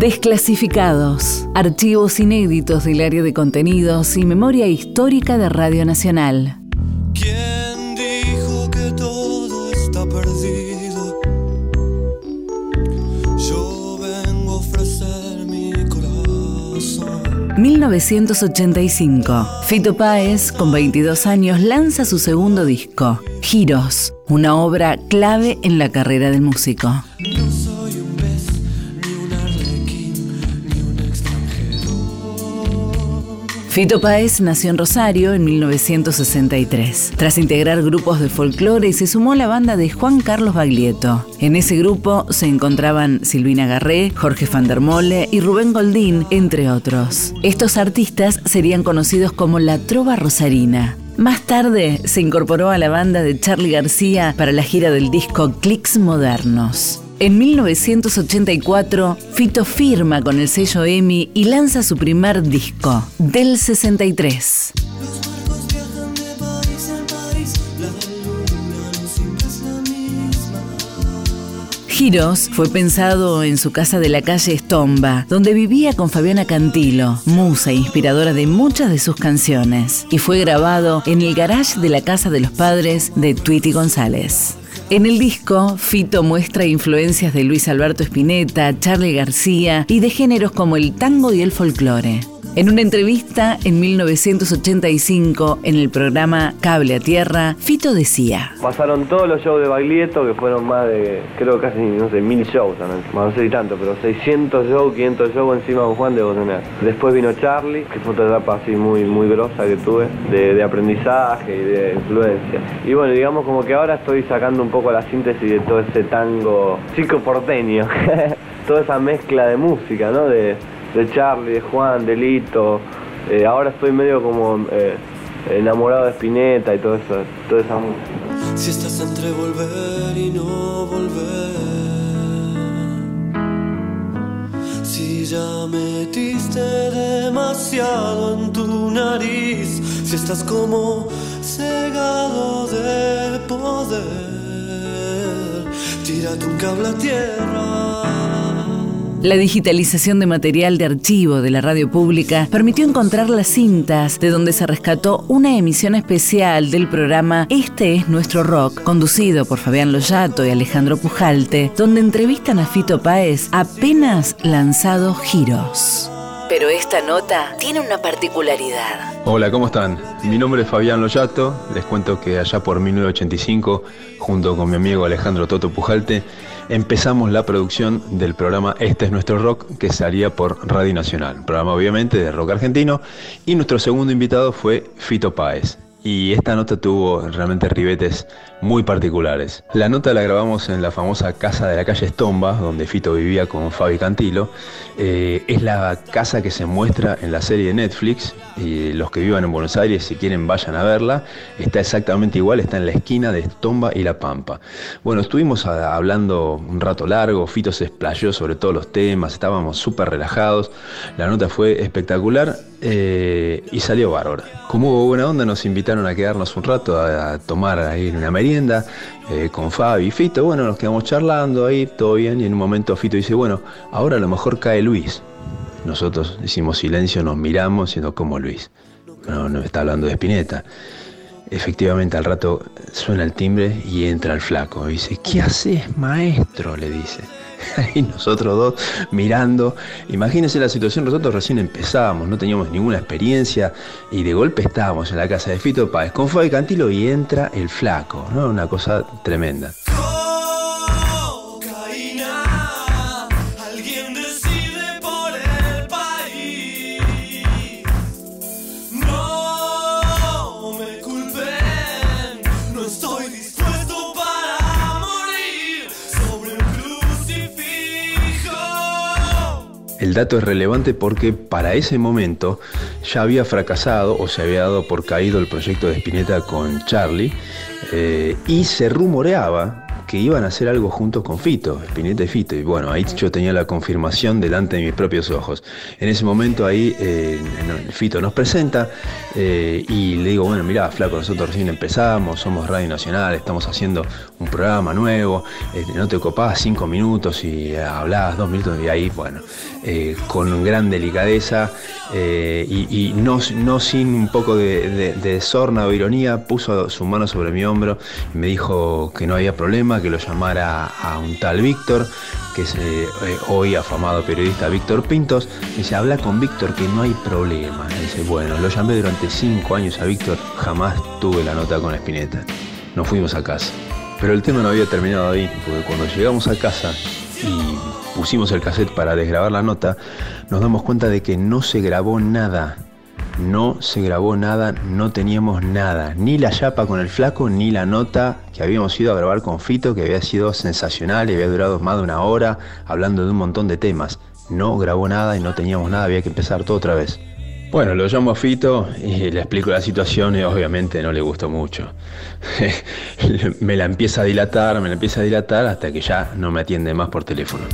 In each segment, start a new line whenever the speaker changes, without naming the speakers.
Desclasificados. Archivos inéditos del área de contenidos y memoria histórica de Radio Nacional.
¿Quién dijo que todo está perdido? Yo vengo a ofrecer mi corazón.
1985. Fito Páez, con 22 años, lanza su segundo disco, Giros, una obra clave en la carrera del músico.
No soy un pez, ni un arlequín, ni un extranjero.
Fito Páez nació en Rosario en 1963. Tras integrar grupos de folclore, se sumó a la banda de Juan Carlos Baglietto. En ese grupo se encontraban Silvina Garré, Jorge van der Mole y Rubén Goldín, entre otros. Estos artistas serían conocidos como la Trova Rosarina. Más tarde se incorporó a la banda de Charly García para la gira del disco Clics Modernos. En 1984, Fito firma con el sello EMI y lanza su primer disco, Del 63.
Los barcos viajan de país en país, la luna no siempre es la misma.
Giros fue pensado en su casa de la calle Estomba, donde vivía con Fabiana Cantilo, musa e inspiradora de muchas de sus canciones, y fue grabado en el garage de la casa de los padres de Tweety González. En el disco, Fito muestra influencias de Luis Alberto Spinetta, Charly García y de géneros como el tango y el folclore. En una entrevista en 1985, en el programa Cable a Tierra, Fito decía:
pasaron todos los shows de Baglietto, que fueron más de, creo casi, no sé, 1000 shows también. No sé si tanto, pero 600 shows, 500 shows encima de Juan debo tener. Después vino Charly, que fue otra etapa así muy grosa que tuve, de aprendizaje y de influencia. Y bueno, digamos como que ahora estoy sacando un poco la síntesis de todo ese tango chico porteño. Toda esa mezcla de música, ¿no? De Charly, de Juan, de Lito. Ahora estoy medio como enamorado de Spinetta y todo eso, toda esa música.
Si estás entre volver y no volver, si ya metiste demasiado en tu nariz, si estás como cegado de poder, tírate un cable a tierra.
La digitalización de material de archivo de la radio pública permitió encontrar las cintas de donde se rescató una emisión especial del programa Este es Nuestro Rock, conducido por Fabián Loyato y Alejandro Pujalte, donde entrevistan a Fito Páez apenas lanzado Giros. Pero esta nota tiene una particularidad.
Hola, ¿cómo están? Mi nombre es Fabián Loyato. Les cuento que allá por 1985, junto con mi amigo Alejandro Toto Pujalte, empezamos la producción del programa Este es Nuestro Rock, que salía por Radio Nacional, un programa obviamente de rock argentino, y nuestro segundo invitado fue Fito Páez. Y esta nota tuvo realmente ribetes muy particulares. La nota la grabamos en la famosa casa de la calle Estomba, donde Fito vivía con Fabi Cantilo. Es la casa que se muestra en la serie de Netflix, y los que vivan en Buenos Aires, si quieren, vayan a verla. Está exactamente igual, está en la esquina de Estomba y La Pampa. Bueno, estuvimos hablando un rato largo, Fito se explayó sobre todos los temas, estábamos súper relajados, la nota fue espectacular y salió bárbara. Como hubo buena onda, nos invitaron a quedarnos un rato a tomar ahí una merienda con Fabi y Fito. Bueno, nos quedamos charlando ahí, todo bien, y en un momento Fito dice: bueno, ahora a lo mejor cae Luis. Nosotros hicimos silencio, nos miramos, diciendo: ¿cómo Luis? No está hablando de Spinetta. Efectivamente, al rato suena el timbre y entra el flaco. Y dice: ¿qué haces, maestro?, le dice. Y nosotros dos mirando. Imagínense la situación, nosotros recién empezábamos, no teníamos ninguna experiencia, y de golpe estábamos en la casa de Fito Páez con Fabi Cantilo y entra el flaco, ¿no? Una cosa tremenda. El dato es relevante porque para ese momento ya había fracasado o se había dado por caído el proyecto de Spinetta con Charly, y se rumoreaba que iban a hacer algo juntos con Fito, Spinetta y Fito. Y bueno, ahí yo tenía la confirmación delante de mis propios ojos. En ese momento ahí Fito nos presenta y le digo, bueno, mirá, flaco, nosotros recién empezamos, somos Radio Nacional, estamos haciendo un programa nuevo, no te copás 5 minutos y hablabas 2 minutos, y ahí, bueno, con gran delicadeza y no sin un poco de sorna o ironía, puso su mano sobre mi hombro y me dijo que no había problema, que lo llamara a un tal Víctor, que es hoy afamado periodista Víctor Pintos. Me dice, habla con Víctor que no hay problema. Me dice, bueno, lo llamé durante 5 años a Víctor, jamás tuve la nota con Spinetta. Nos fuimos a casa. Pero el tema no había terminado ahí, porque cuando llegamos a casa y pusimos el cassette para desgrabar la nota, nos damos cuenta de que no se grabó nada. No se grabó nada, no teníamos nada, ni la chapa con el flaco, ni la nota que habíamos ido a grabar con Fito, que había sido sensacional y había durado más de 1 hora, hablando de un montón de temas. No grabó nada y no teníamos nada, había que empezar todo otra vez. Bueno, lo llamo a Fito y le explico la situación y obviamente no le gustó mucho. me la empieza a dilatar hasta que ya no me atiende más por teléfono.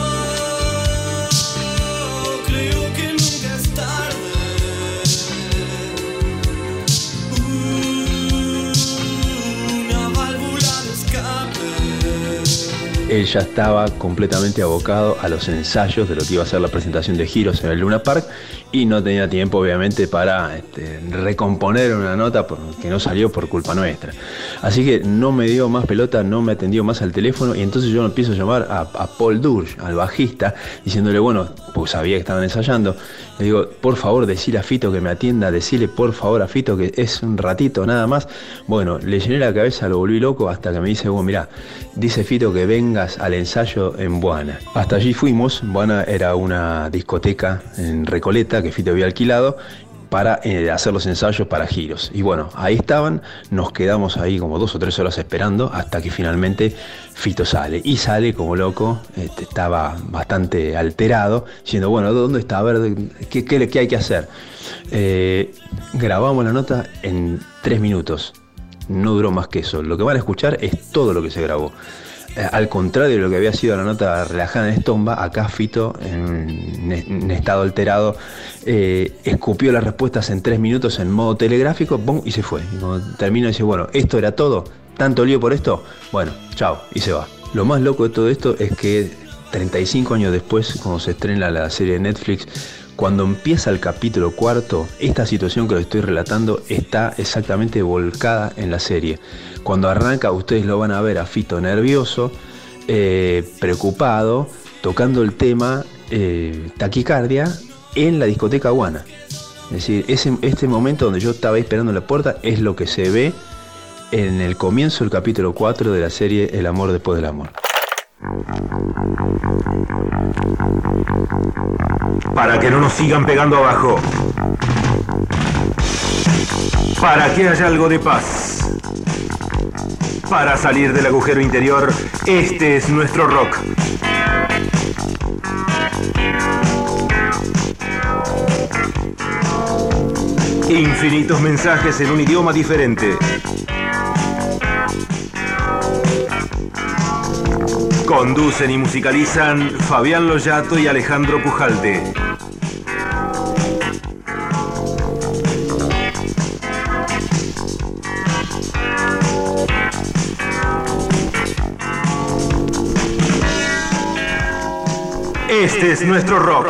Él ya estaba completamente abocado a los ensayos de lo que iba a ser la presentación de Giros en el Luna Park y no tenía tiempo obviamente para recomponer una nota que no salió por culpa nuestra. Así que no me dio más pelota, no me atendió más al teléfono y entonces yo empiezo a llamar a Paul Dursch, al bajista, diciéndole, bueno, pues sabía que estaban ensayando, le digo, por favor, decile a Fito que me atienda, decile por favor a Fito que es un ratito nada más. Bueno, le llené la cabeza, lo volví loco hasta que me dice, bueno, mirá, dice Fito que vengas al ensayo en Buana. Hasta allí fuimos. Buana era una discoteca en Recoleta que Fito había alquilado para hacer los ensayos para Giros. Y bueno, ahí estaban, nos quedamos ahí como 2 o 3 horas esperando hasta que finalmente Fito sale. Y sale como loco, estaba bastante alterado, diciendo, bueno, ¿dónde está? A ver, ¿qué hay que hacer? Grabamos la nota en 3 minutos. No duró más que eso. Lo que van a escuchar es todo lo que se grabó. Al contrario de lo que había sido la nota relajada en Estomba, acá Fito, en estado alterado, escupió las respuestas en 3 minutos en modo telegráfico, ¡pum!, y se fue. Y cuando terminó dice, bueno, esto era todo, tanto lío por esto, bueno, chao, y se va. Lo más loco de todo esto es que 35 años después, cuando se estrena la serie de Netflix, cuando empieza el capítulo 4, esta situación que les estoy relatando está exactamente volcada en la serie. Cuando arranca, ustedes lo van a ver a Fito nervioso, preocupado, tocando el tema Taquicardia en la discoteca Buana. Es decir, este momento donde yo estaba esperando en la puerta es lo que se ve en el comienzo del capítulo 4 de la serie El amor después del amor.
Para que no nos sigan pegando abajo. Para que haya algo de paz. Para salir del agujero interior, este es nuestro rock. Infinitos mensajes en un idioma diferente. Conducen y musicalizan Fabián Loyato y Alejandro Pujalte. Este es nuestro rock.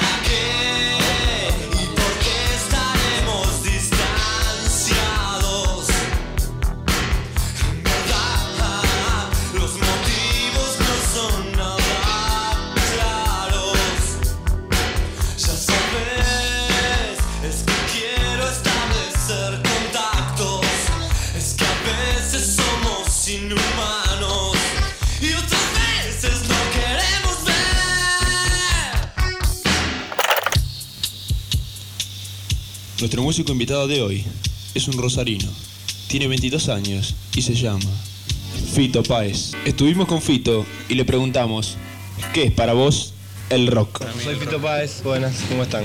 Nuestro músico invitado de hoy es un rosarino, tiene 22 años y se llama Fito Páez. Estuvimos con Fito y le preguntamos, ¿qué es para vos el rock?
Soy Fito Páez, buenas, ¿cómo están?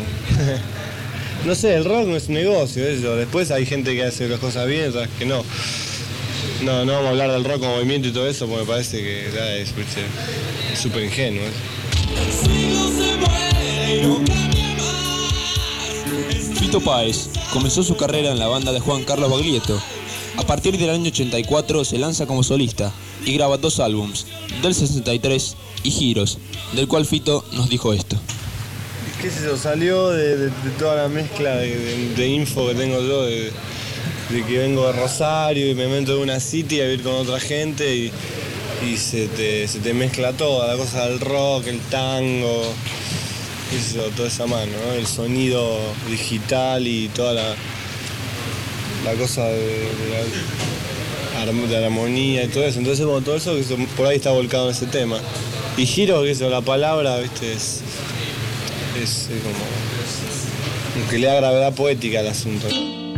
No sé, el rock no es un negocio, eso. Después hay gente que hace las cosas bien, otras que no. No vamos a hablar del rock como movimiento y todo eso, porque me parece que ya es súper ingenuo.
Fito Páez comenzó su carrera en la banda de Juan Carlos Baglietto. A partir del año 84 se lanza como solista y graba 2 álbums, del 63 y Giros, del cual Fito nos dijo esto.
¿Qué sé yo? Salió de toda la mezcla de info que tengo yo, de que vengo de Rosario y me meto en una city a vivir con otra gente y se te mezcla toda la cosa del rock, el tango, qué sé yo, toda esa mano, ¿no? El sonido digital y toda la cosa de la armonía y todo eso. Entonces, bueno, todo eso por ahí está volcado en ese tema. Y Giro, que eso, la palabra, ¿viste? Es como que le da gravedad poética al asunto.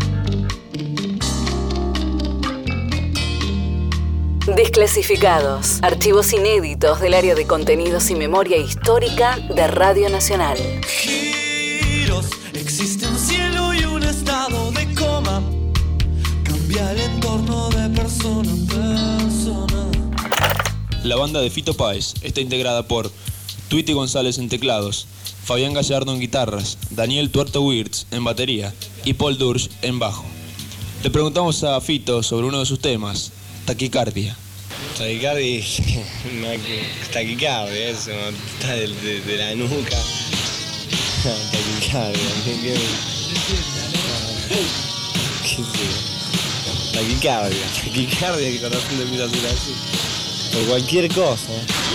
Desclasificados. Archivos inéditos del área de contenidos y memoria histórica de Radio Nacional.
Giros, existe un cielo y un estado de coma. Cambia el entorno de persona en persona.
La banda de Fito Páez está integrada por Tweety González en teclados, Fabián Gallardo en guitarras, Daniel Tuerto Wirtz en batería y Paul Dursch en bajo. Le preguntamos a Fito sobre uno de sus temas, Taquicardia.
Taquicardia, eso, está de la nuca. Taquicardia, taquicardia, que corazón te empieza a hacer así. Por cualquier cosa.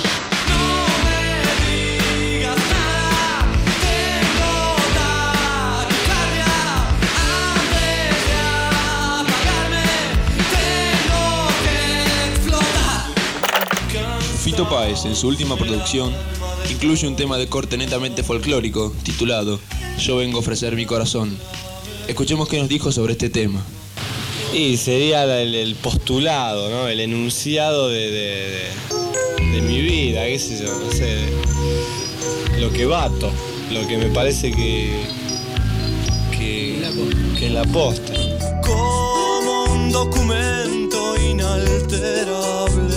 Fito Páez, en su última producción, incluye un tema de corte netamente folclórico, titulado Yo vengo a ofrecer mi corazón. Escuchemos qué nos dijo sobre este tema.
Y sería el postulado, ¿no? El enunciado de mi vida, qué sé yo, no sé. Lo que bato, lo que me parece que es la posta.
Como un documento inalterable,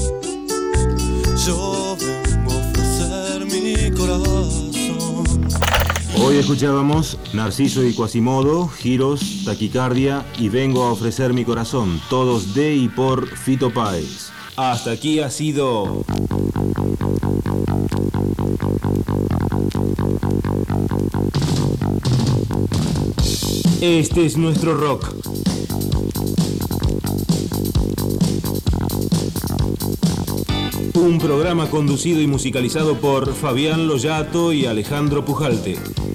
yo vengo a ofrecer mi corazón.
Hoy escuchábamos Narciso y Quasimodo, Giros, Taquicardia y Vengo a ofrecer mi corazón, todos de y por Fito Páez. Hasta aquí ha sido... Este es nuestro rock. Un programa conducido y musicalizado por Fabián Loyato y Alejandro Pujalte.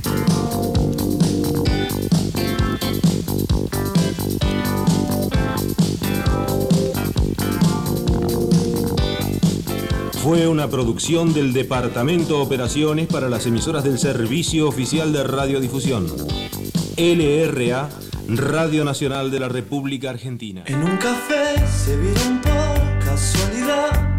Fue una producción del Departamento Operaciones para las emisoras del Servicio Oficial de Radiodifusión. LRA, Radio Nacional de la República Argentina.
En un café se vieron por casualidad,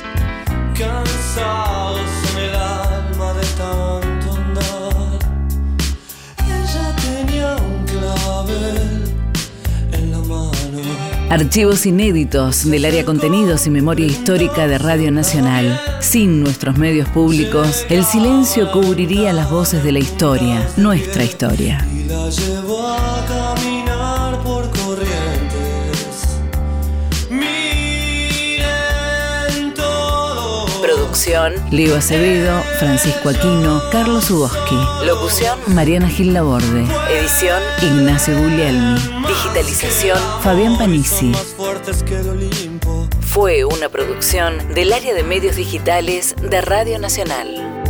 cansados en el alma de tanto andar. Ella tenía un clavel en la mano.
Archivos inéditos del área contenidos y memoria histórica de Radio Nacional. Sin nuestros medios públicos, el silencio cubriría las voces de la historia, nuestra historia.
Y la llevó a caminar por corrientes. Miren todo.
Producción, Leo Acevedo, Francisco Aquino, Carlos Suboski. Locución, Mariana Gil Laborde. Edición, Ignacio Guglielmi. Digitalización, Fabián Panisi.
Más fuertes que el Olimpo.
Fue una producción del área de medios digitales de Radio Nacional.